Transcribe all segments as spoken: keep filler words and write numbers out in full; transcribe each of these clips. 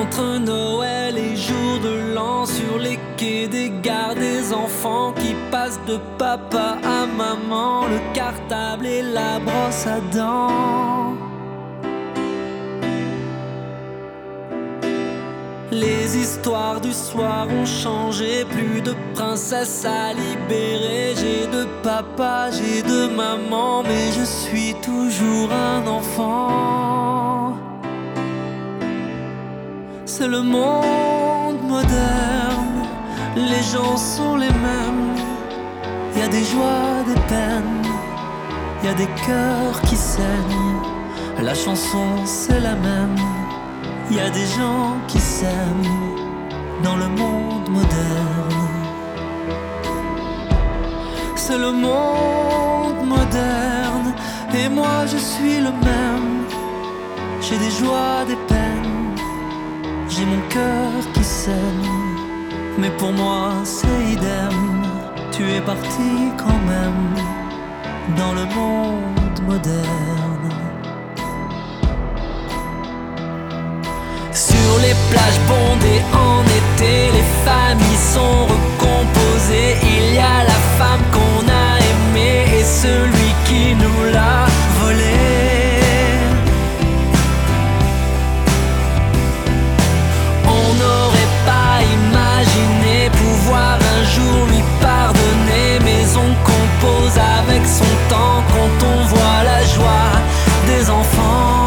entre Noël et jour de l'an, sur les quais des gares, des enfants qui passent de papa à maman, le cartable et la brosse à dents. Les histoires du soir ont changé, plus de princesse à libérer. J'ai de papa, j'ai de maman, mais je suis toujours un enfant. C'est le monde moderne, les gens sont les mêmes. Y a des joies, des peines, y a des cœurs qui saignent. La chanson c'est la même. Y a des gens qui s'aiment dans le monde moderne. C'est le monde moderne et moi je suis le même. J'ai des joies, des peines, j'ai mon cœur qui saigne. Mais pour moi c'est idem, tu es parti quand même dans le monde moderne. Sur les plages bondées en été, les familles sont recomposées. Il y a la femme qu'on a aimée et celui qui nous l'a volée. On n'aurait pas imaginé pouvoir un jour lui pardonner, mais on compose avec son temps quand on voit la joie des enfants.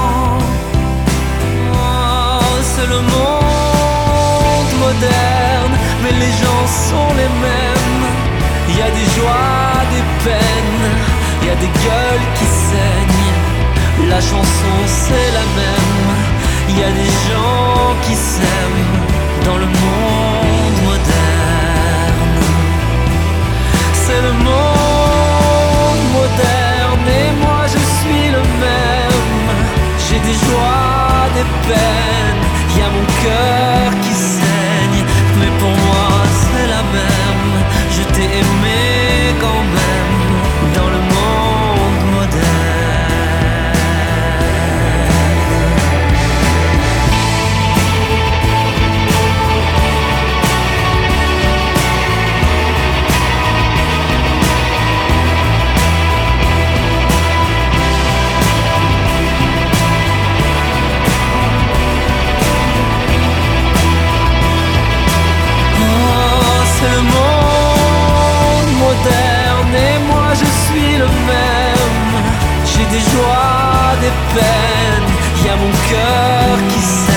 C'est le monde moderne, mais les gens sont les mêmes. Il y a des joies, des peines, il y a des gueules qui saignent. La chanson c'est la même. Il y a des gens qui s'aiment dans le monde moderne. C'est le monde moderne et moi je suis le même. J'ai des joies, des peines, y a mon cœur qui saigne, mais pour moi c'est la même. Je t'ai aimé quand même dans le monde moderne. C'est le monde moderne et moi je suis le même. J'ai des joies, des peines, y a mon cœur qui sait.